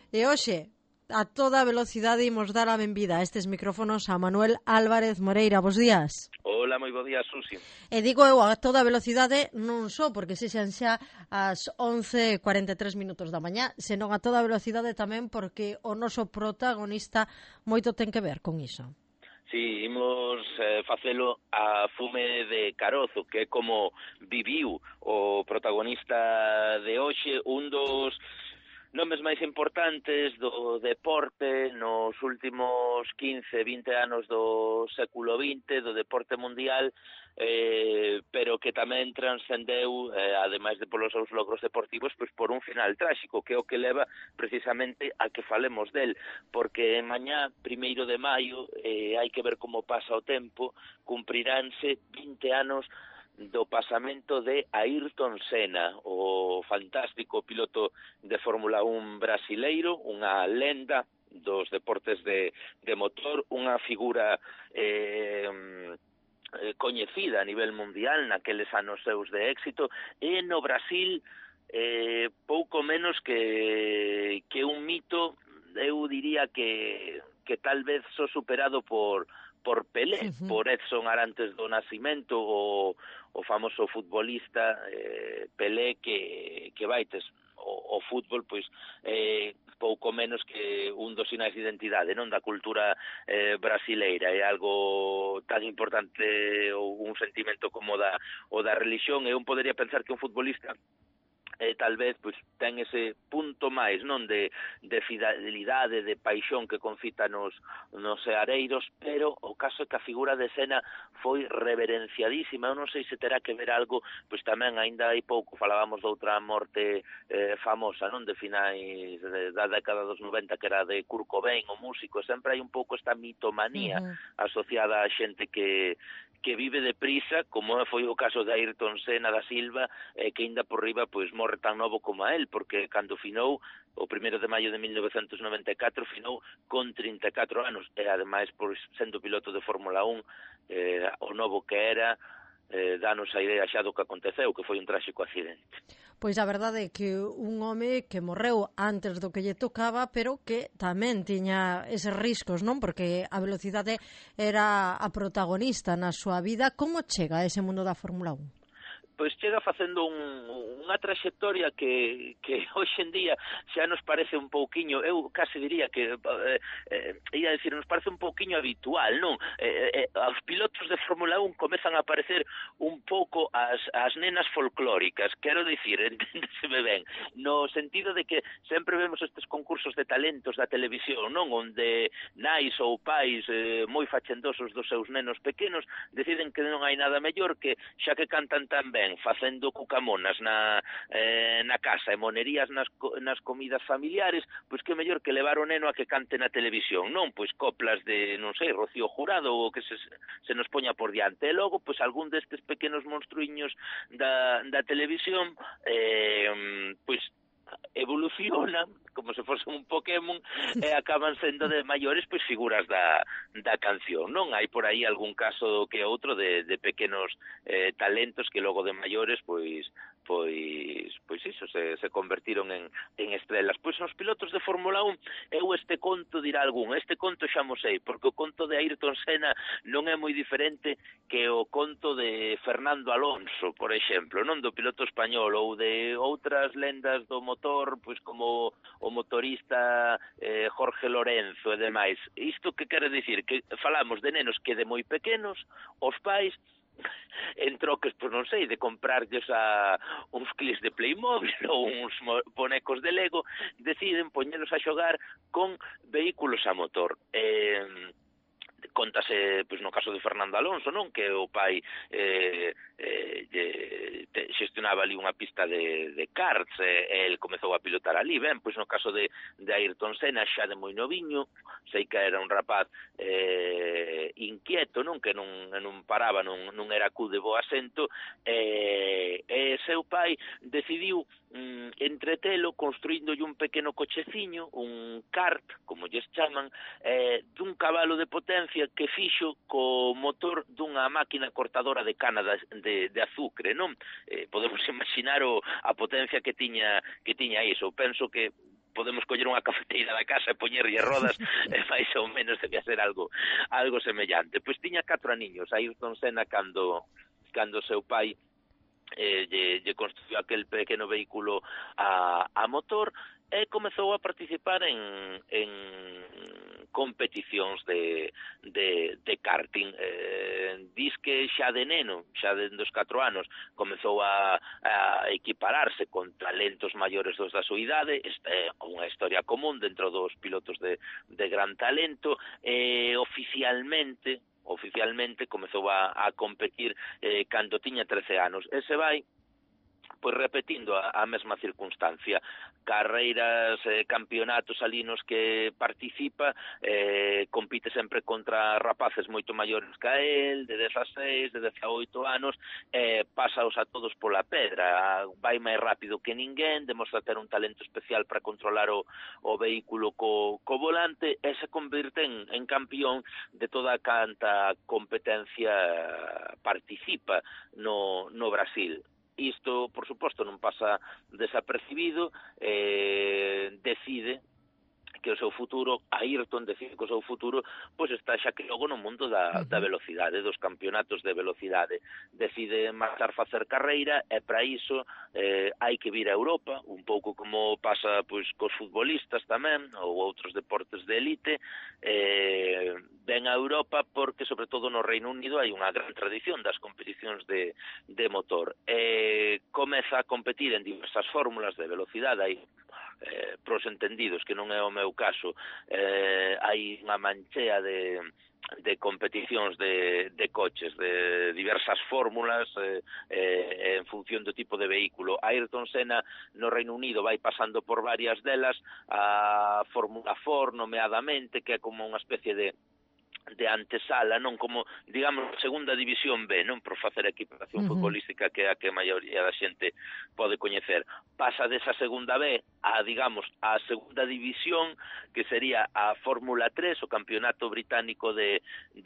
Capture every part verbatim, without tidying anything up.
E hoxe, a toda velocidade imos dar a benvida a estes micrófonos a Manuel Álvarez Moreira. Bos días. Hola, moi bo día, Susi. E digo eu a toda velocidade non só porque se xan xa as once e cuarenta e tres minutos da mañá, senón a toda velocidade tamén porque o noso protagonista moito ten que ver con iso. Sí, imos eh, facelo a fume de carozo, que é como viviu o protagonista de hoxe, un dos nomes máis importantes do deporte nos últimos quince, vinte anos do século vinte, do deporte mundial, eh, pero que tamén transcendeu, eh, ademais de polos seus logros deportivos, pois por un final tráxico, que é o que leva precisamente a que falemos del, porque mañá, primeiro de maio, eh, hai que ver como pasa o tempo, cumpriránse vinte anos do pasamento de Ayrton Senna, o fantástico piloto de Fórmula un brasileiro, unha lenda dos deportes de, de motor, unha figura eh, coñecida a nivel mundial naqueles anos seus de éxito, e no Brasil eh, pouco menos que, que un mito, eu diría que, que tal vez só superado por por Pelé, uh-huh. por Edson Arantes do Nascimento, o, o famoso futbolista eh, Pelé, que, que vaites o, o fútbol, pois, eh, pouco menos que un dos sinais de identidade, non, da cultura eh, brasileira. É algo tan importante ou un sentimento como da, o da religión, e un podería pensar que un futbolista eh, tal vez pois ten ese punto máis, non, de, de fidelidade, de paixón que confita nos, nos seareiros, pero o caso é que a figura de Senna foi reverenciadísima. Eu non sei se terá que ver algo, pois tamén aínda hai pouco falábamos de outra morte eh, famosa, non, de finais de, da década dos noventa, que era de Kurt Cobain, o músico. Sempre hai un pouco esta mitomanía uh-huh. asociada a xente que que vive deprisa, como foi o caso de Ayrton Senna da Silva, eh, que ainda por riba pois morre tan novo como a él, porque cando finou o primeiro de maio de mil novecentos noventa e catro finou con trinta e catro anos, e ademais pois sendo piloto de Fórmula un, eh, o novo que era, eh, danos a idea xa do que aconteceu, que foi un tráxico accidente. Pois a verdade é que un home que morreu antes do que lle tocaba, pero que tamén tiña eses riscos, non? Porque a velocidade era a protagonista na súa vida. Como chega a ese mundo da Fórmula un? Pois chega facendo un, unha traxectoria que, que hoxe en día xa nos parece un pouquiño, eu case diría que, eh, eh, ia decir, nos parece un pouquiño habitual, non? Eh, eh, os pilotos de Fórmula un comezan a aparecer un pouco as, as nenas folclóricas, quero dicir, enténdeseme ben, no sentido de que sempre vemos estes concursos de talentos da televisión, non? Onde nais ou pais eh, moi fachendosos dos seus nenos pequenos deciden que non hai nada mellor que, xa que cantan tan ben, facendo cucamonas na, eh, na casa e monerías nas, nas comidas familiares, pois que mellor que levar o neno a que cante na televisión, non? Pois coplas de, non sei, Rocío Jurado ou que se, se nos poña por diante. E logo, pois algún destes pequenos monstruiños da, da televisión, eh, pois evolucionan como se fose un Pokémon e acaban sendo de maiores pois figuras da, da canción, non? Hai por aí algún caso que outro de, de pequenos eh, talentos que logo de maiores pois pois pois iso se, se convertiron en, en estrelas. Pois os pilotos de Fórmula un, eu este conto dirá algún, este conto xa mo sei, porque o conto de Ayrton Senna non é moi diferente que o conto de Fernando Alonso, por exemplo, non, do piloto español, ou de outras lendas do motor, pois como o motorista eh, Jorge Lorenzo e demais. Isto que quere dicir? Que falamos de nenos que de moi pequenos, os pais, en troques, pois non sei, de comprarlles a uns clips de Playmobil ou uns bonecos de Lego, deciden poñelos a xogar con vehículos a motor. Eh, contase, pois no caso de Fernando Alonso, non, que o pai eh, eh, te, xestionaba ali unha pista de, de karts, e eh, el comezou a pilotar ali. Ben, pois no caso de, de Ayrton Senna, xa de moi noviño, sei que era un rapaz eh, inquieto, non, que non, non paraba, non, non era cu de bo asento, e eh, eh, seu pai decidiu mm, entretelo construíndolle un pequeno cocheciño, un kart, como lles chaman, eh, dun cabalo de potencia que fixo co motor dunha máquina cortadora de cana de, de, de azucre, non? Eh, podemos imaginar o, a potencia que tiña que tiña iso. Penso que podemos coller unha cafeteira da casa e poñerlle rodas, e máis ou menos debía ser algo algo semellante. Pois tiña catro aniños, Ayrton Senna, cando cando seu pai eh, lle, lle construiu aquel pequeno vehículo a, a motor, e comezou a participar en, en competicións de, de, de karting. Eh, diz que xa de neno, xa de dos catro anos, comezou a, a equipararse con talentos maiores dos da súa idade. Esta é unha historia común dentro dos pilotos de, de gran talento. Eh, oficialmente, oficialmente comezou a, a competir eh, cando tiña trece anos. E se vai pois repetindo a, a mesma circunstancia, carreiras, eh, campeonatos ali nos que participa, eh, compite sempre contra rapaces moito maiores que el, de dezaseis, de dezaoito anos, eh, pásaos a todos pola pedra, vai máis rápido que ninguén, demostra ter un talento especial para controlar o, o vehículo co, co volante, e se convirte en, en campeón de toda canta competencia participa no, no Brasil. Isto, por suposto, non pasa desapercibido, eh, decide que o seu futuro, Ayrton decide que o seu futuro, pois está xa que logo no mundo da, da velocidade, dos campeonatos de velocidade. Decide marchar facer carreira, e para iso eh, hai que vir a Europa, un pouco como pasa pois cos futbolistas tamén, ou outros deportes de élite. eh, ven a Europa porque, sobre todo no Reino Unido, hai unha gran tradición das competicións de, de motor. Eh, comeza a competir en diversas fórmulas de velocidade, hai eh, pros entendidos, que non é o meu caso, eh, hai unha manchea de, de competicións de, de coches, de diversas fórmulas, eh, eh, en función do tipo de vehículo. Ayrton Senna no Reino Unido vai pasando por varias delas, a Fórmula Ford, nomeadamente, que é como unha especie de de antesala, non como, digamos, segunda división B, non, por facer a equiparación uh -huh. futbolística, que é a que a maioría da xente pode coñecer. Pasa desa segunda B a, digamos, a segunda división, que sería a Fórmula tres, o campeonato británico de,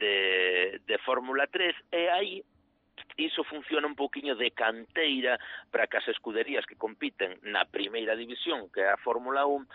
de, de Fórmula tres, e aí iso funciona un pouquiño de canteira para que as escuderías que compiten na primeira división, que é a Fórmula un,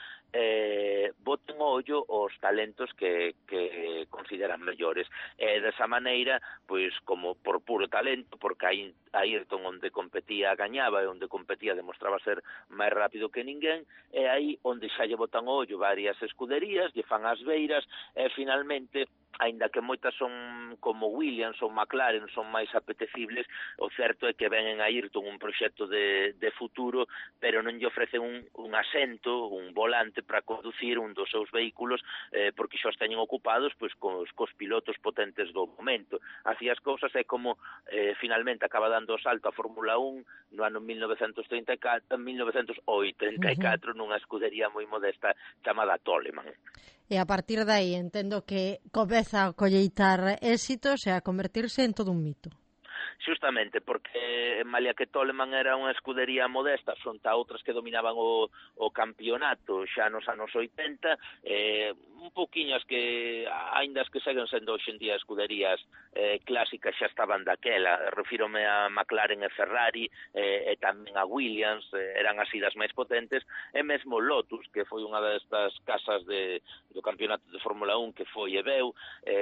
eh, boten ollo os talentos que, que consideran mellores. E desa maneira, pois, como por puro talento, porque aí Ayrton onde competía gañaba, e onde competía demostraba ser máis rápido que ninguén, e aí onde xa lle botan ollo varias escuderías, lle fan as beiras, e finalmente, aínda que moitas son como Williams ou McLaren, son máis apetecibles, o certo é que ven en Ayrton un proxecto de, de futuro, pero non lle ofrecen un, un asento, un volante para conducir un dos seus vehículos, eh, porque xa os teñen ocupados pois cos, cos pilotos potentes do momento. Así as cousas é como eh, finalmente acaba dando o salto a Fórmula un no ano mil novecentos trinta e catro, mil novecentos oitenta e catro, uh -huh. nunha escudería moi modesta chamada Toleman. E a partir de aí entendo que comeza a colleitar éxitos e a convertirse en todo un mito. Justamente, porque malia que Toleman era unha escudería modesta fronte a outras que dominaban o, o campeonato xa nos anos oitenta, eh, un pouquiño as que, aínda as que seguen sendo hoxe en día escuderías eh, clásicas, xa estaban daquela. Refírome a McLaren e Ferrari, eh, e tamén a Williams, eh, eran as idas máis potentes, e mesmo Lotus, que foi unha destas casas de, do campeonato de Fórmula un que foi e veu,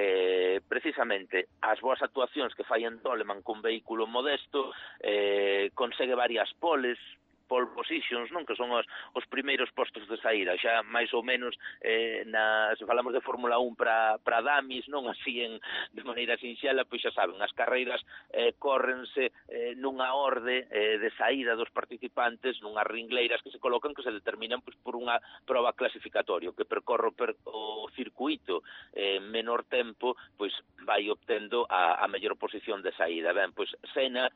eh, precisamente as boas actuacións que fai en Toleman con vehículo modesto, eh, consegue varias poles, pole positions, non, que son os, os primeiros postos de saída, xa máis ou menos eh, na, se falamos de Fórmula un para para damis, non así en de maneira sinxela, pois xa saben, as carreiras eh, córrense eh, nunha orde eh, de saída dos participantes, nunhas ringleiras que se colocan, que se determinan pois por unha proba clasificatoria, que percorre per, o circuito eh, en menor tempo, pois vai obtendo a, a mellor posición de saída. Ben, pois Senna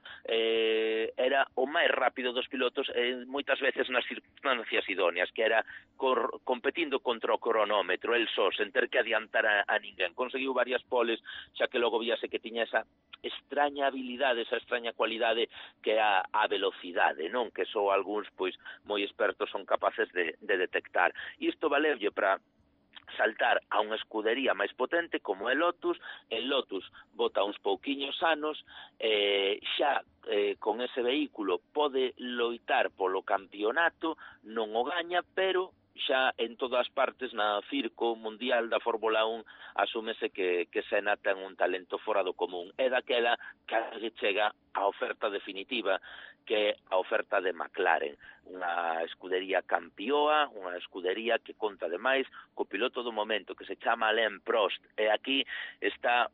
eh, era o máis rápido dos pilotos, eh, moitas veces nas circunstancias idóneas, que era cor, competindo contra o cronómetro, el só, sen ter que adiantar a, a ninguén. Conseguiu varias poles, xa que logo víase que tiña esa extraña habilidade, esa extraña cualidade que é a, a velocidade, non? Que só algúns, pois, moi expertos son capaces de, de detectar. Isto valeulle para saltar a unha escudería máis potente como é Lotus. El Lotus bota uns pouquiños anos, eh, xa eh, con ese vehículo pode loitar polo campeonato, non o gaña, pero xa en todas partes na circo mundial da Fórmula un asúmese que, que Senna ten un talento fora do común. É daquela que chega a oferta definitiva, que é a oferta de McLaren, unha escudería campioa, unha escudería que conta ademais co piloto do momento que se chama Alain Prost, e aquí está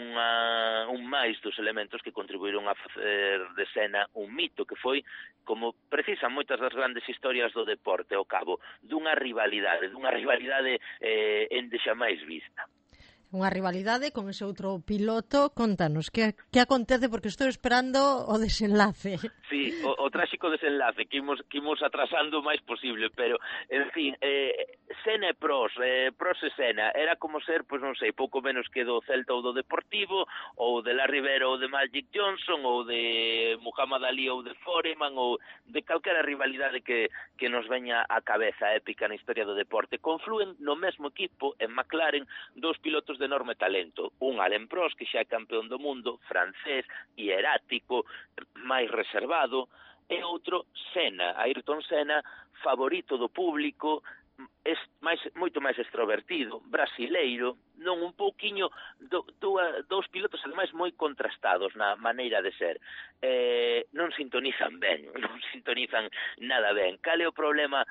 Unha, un máis dos elementos que contribuíron a facer de Senna un mito, que foi, como precisan moitas das grandes historias do deporte, ao cabo dunha rivalidade, dunha rivalidade eh, endexamais vista. Unha rivalidade con ese outro piloto. Contanos, que, que acontece, porque estou esperando o desenlace. Sí, o, o tráxico desenlace que imos, que imos atrasando o máis posible, pero, en fin, eh, Senna e Prost, eh, Prost e Senna, era como ser, pois non sei, pouco menos que do Celta ou do Deportivo, ou de La Rivera ou de Magic Johnson, ou de Muhammad Ali ou de Foreman, ou de calquera rivalidade que, que nos veña a cabeza épica na historia do deporte. Confluen no mesmo equipo, en McLaren, dous pilotos de enorme talento. Un Alain Prost, que xa é campeón do mundo, francés, hierático, máis reservado, e outro Senna, Ayrton Senna, favorito do público, es máis, moito máis extrovertido, brasileiro, non un pouquiño, do, do, dous pilotos ademais moi contrastados na maneira de ser. Eh, non sintonizan ben, non sintonizan nada ben. Cal é o problema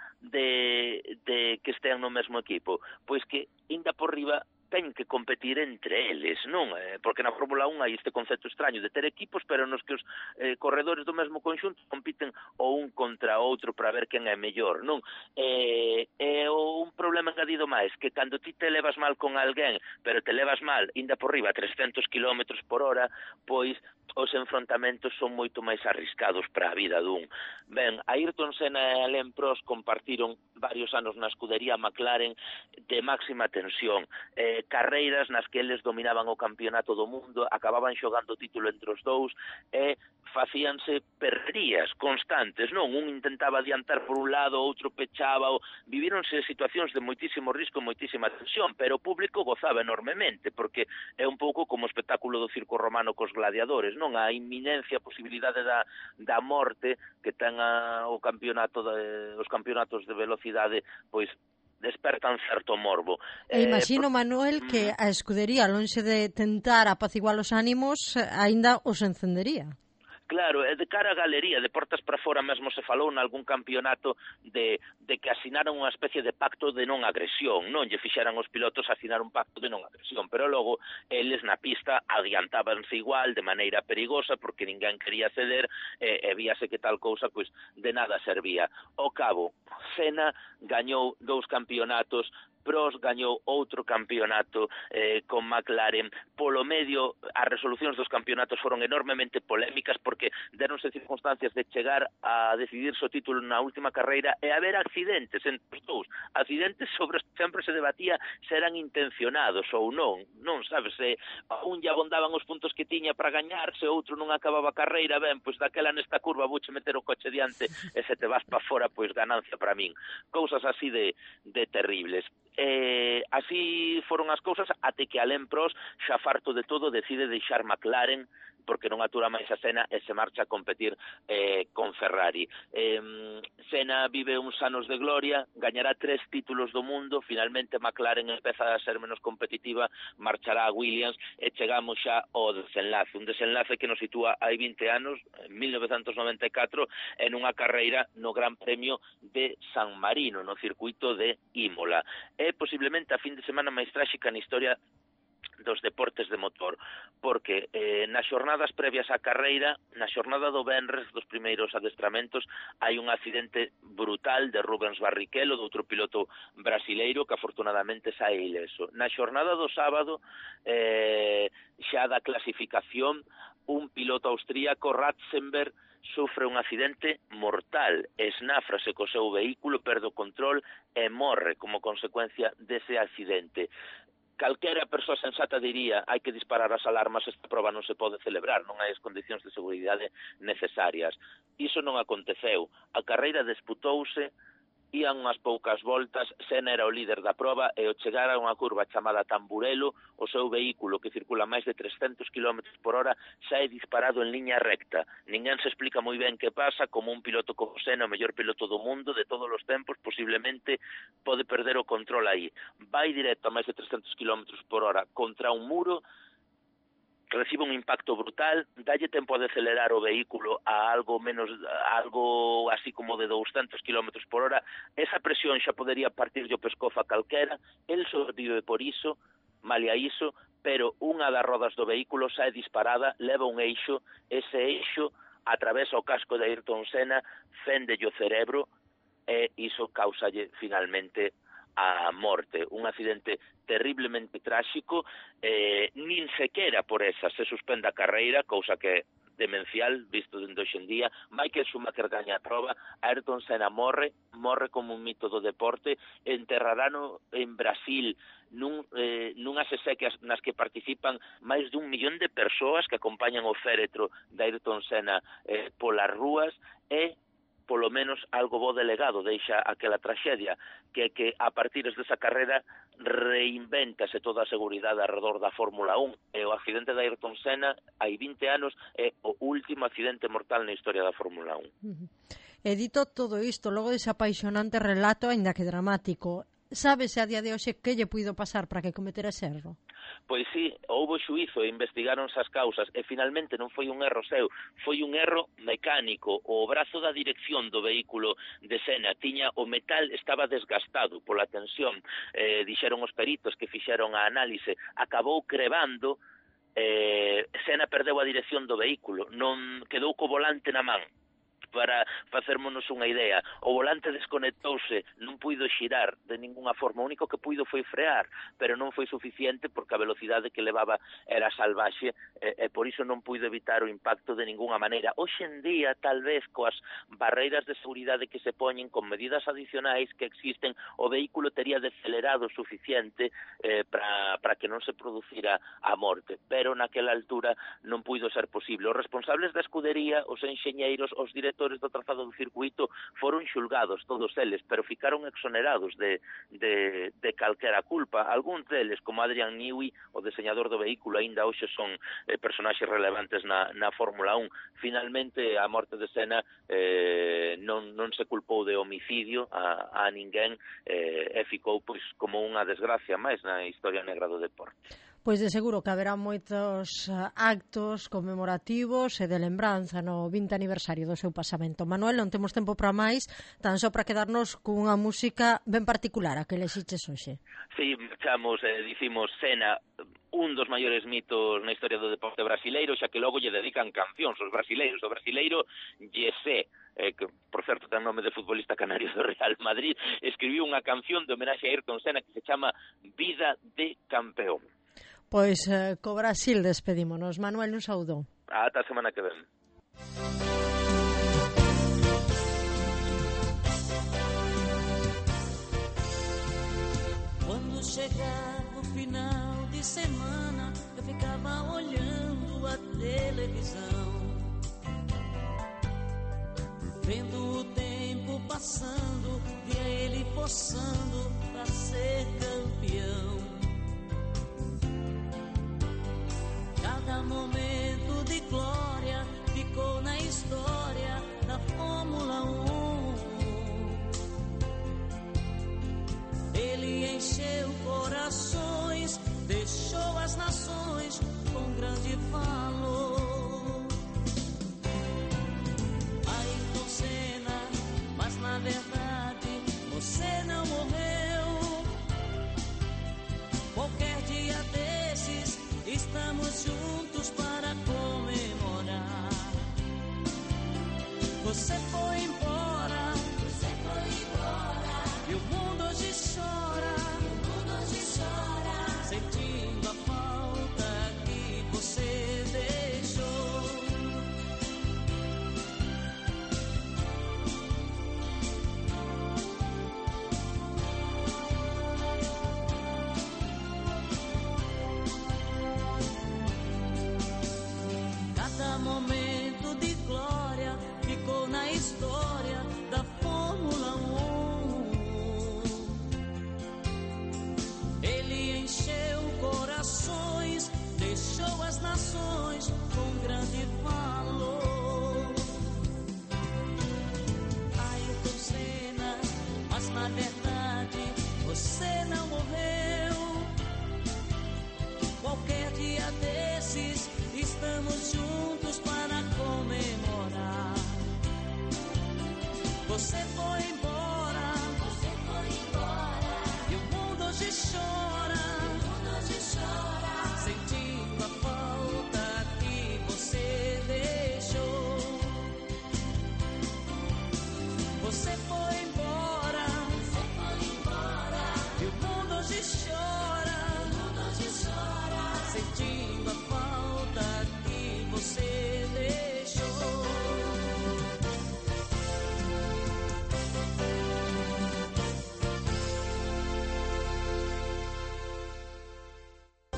de, de que estean no mesmo equipo? Pois que, inda por riba, teñen que competir entre eles, non? Eh, porque na Fórmula un hai este concepto extraño de ter equipos, pero nos que os eh, corredores do mesmo conxunto compiten o un contra outro para ver quen é mellor, non? Eh, é un problema engadido máis, que cando ti te levas mal con alguén, pero te levas mal, inda por riba, a trescentos kilómetros por hora, pois os enfrontamentos son moito máis arriscados para a vida dun. Ben, Ayrton Senna e Alain Prost compartiron varios anos na escudería McLaren de máxima tensión, eh, carreiras nas que eles dominaban o campeonato do mundo, acababan xogando o título entre os dous e facíanse perrerías constantes, non? Un intentaba adiantar por un lado, outro pechaba, ou... vivíronse situacións de moitísimo risco, moitísima tensión, pero o público gozaba enormemente, porque é un pouco como o espectáculo do circo romano cos gladiadores, non? A inminencia, a posibilidade da, da morte que ten a, o campeonato de, os campeonatos de velocidade, pois despertan certo morbo. E imagino, eh, Manuel, que a escudería, lonxe de tentar apaciguar os ánimos, aínda os encendería. Claro, e de cara a galería, de portas para fora mesmo se falou nalgún campeonato de, de que asinaran unha especie de pacto de non agresión, non lle fixeran os pilotos asinar un pacto de non agresión, pero logo eles na pista adiantábanse igual de maneira perigosa porque ninguén quería ceder e, e víase que tal cousa pois de nada servía. Ao cabo, Senna gañou dous campeonatos, Prost gañou outro campeonato eh, con McLaren. Polo medio, as resolucións dos campeonatos foron enormemente polémicas porque deronse circunstancias de chegar a decidirse o título na última carreira e haber accidentes entre os dous. Accidentes sobre sempre se debatía se eran intencionados ou non. Non, sabes, se a un lle abondaban os puntos que tiña para gañar, se outro non acababa a carreira, ben, pois daquela nesta curva vouche meter o coche diante e se te vas para fora, pois ganancia para min. Cousas así de, de terribles. Eh, así foron as cousas até que Alain Prost, xa farto de todo, decide deixar McLaren porque non atura máis a Senna e se marcha a competir eh, con Ferrari. Eh, Senna vive uns anos de gloria, gañará tres títulos do mundo, finalmente McLaren empeza a ser menos competitiva, marchará a Williams e chegamos xa ao desenlace, un desenlace que nos sitúa hai vinte anos, en mil novecentos noventa e catro, en unha carreira no Gran Premio de San Marino, no circuito de Imola. É posiblemente a fin de semana máis tráxica na historia dos deportes de motor, porque eh, nas xornadas previas á carreira, na xornada do venres dos primeiros adestramentos, hai un accidente brutal de Rubens Barrichello, do outro piloto brasileiro, que afortunadamente sae ileso. Na xornada do sábado, eh, xa da clasificación, un piloto austríaco, Ratzenberg, sufre un accidente mortal, esnáfrase co seu vehículo, perde o control e morre como consecuencia dese accidente. Calquera persoa sensata diría hai que disparar as alarmas, esta prova non se pode celebrar, non hai as condicións de seguridade necesarias. Iso non aconteceu. A carreira disputouse Ian unhas poucas voltas, Senna era o líder da proba e ao chegar a unha curva chamada Tamburello, o seu vehículo, que circula máis de trescentos kilómetros por hora, xa é disparado en liña recta. Ninguén se explica moi ben que pasa, como un piloto como Senna, o mellor piloto do mundo de todos os tempos, posiblemente pode perder o control aí. Vai directo a máis de trescentos kilómetros por hora contra un muro, recibe un impacto brutal, dalle tempo a decelerar o vehículo a algo menos, a algo así como de douscentos kilómetros por hora, esa presión xa podería partir o pescozo a calquera, el sobrevive por iso, malia iso, pero unha das rodas do vehículo xa é disparada, leva un eixo, ese eixo atravesa o casco de Ayrton Senna, féndelle o cerebro, e iso causalle finalmente a morte, un accidente terriblemente tráxico, eh, nin sequera por esa se suspende a carreira, cousa que é demencial, visto dende hoxe en día. Michael Schumacher gaña a prova, Ayrton Senna morre, morre como un mito do deporte, enterrarano en Brasil nun, eh, nunhas exequias nas que participan máis dun millón de persoas que acompañan o féretro de Ayrton Senna eh, polas rúas, e polo menos algo bo delegado deixa aquela traxedia, que que a partir desa carrera reinvéntase toda a seguridade alrededor da Fórmula un, e o accidente de Ayrton Senna hai vinte anos é o último accidente mortal na historia da Fórmula un. Uh-huh. E dito todo isto, logo dese apaixonante relato, aínda que dramático, sábese a día de hoxe que lle puido pasar para que cometera ese erro? Pois sí, houbo xuízo e investigaron as causas e finalmente non foi un erro seu, foi un erro mecánico. O brazo da dirección do vehículo de Senna tiña o metal, estaba desgastado pola tensión, eh, dixeron os peritos que fixeron a análise, acabou crevando, eh, Senna perdeu a dirección do vehículo, non quedou co volante na man. Para facermonos unha idea, o volante desconectouse, non puido xirar de ninguna forma, o único que puido foi frear, pero non foi suficiente porque a velocidade que levaba era salvaxe, e, e por iso non puido evitar o impacto de ninguna maneira. Hoxe en día, tal vez, coas barreiras de seguridade que se poñen, con medidas adicionais que existen, o vehículo tería decelerado o suficiente eh, para, para que non se producira a morte, pero naquela altura non puido ser posible. Os responsables da escudería, os enxeñeiros, os directores do trazado do circuito foron xulgados, todos eles, pero ficaron exonerados de, de, de calquera culpa. Algúns deles, como Adrian Newey, o diseñador do vehículo, aínda hoxe son eh, personaxes relevantes na, na Fórmula un. Finalmente, a morte de Senna eh, non, non se culpou de homicidio a, a ninguén, eh, e ficou pois como unha desgracia máis na historia negra do deporte. Pois de seguro que haberá moitos actos conmemorativos e de lembranza no vinte aniversario do seu pasamento. Manuel, non temos tempo para máis, tan só para quedarnos cunha música ben particular, a que lexiches hoxe. Sí, chamos, eh, dicimos Senna, un dos maiores mitos na historia do deporte brasileiro, xa que logo lle dedican cancións os brasileiros. O brasileiro Jesse, eh, que, por certo, ten nome de futbolista canario do Real Madrid, escribiu unha canción de homenaxe a Ayrton Senna que se chama Vida de Campeón. Pois eh, co Brasil despedímonos. Manuel, un saúdo. Ata a semana que ven. Quando chegava o final de semana, eu ficava olhando a televisão, vendo o tempo passando, via ele forçando pra ser campeão. Cada momento de glória ficou na história da Fórmula um. Ele encheu corações, deixou as nações com grande valor. Ayrton Senna, mas na verdade você não morreu. Qualquer dia desses estamos juntos para comemorar. Você foi embora, você foi embora, e o mundo hoje chora, o mundo hoje chora, sentindo a falta que você deixou. Cada momento de glória ficou na história da Fórmula um. você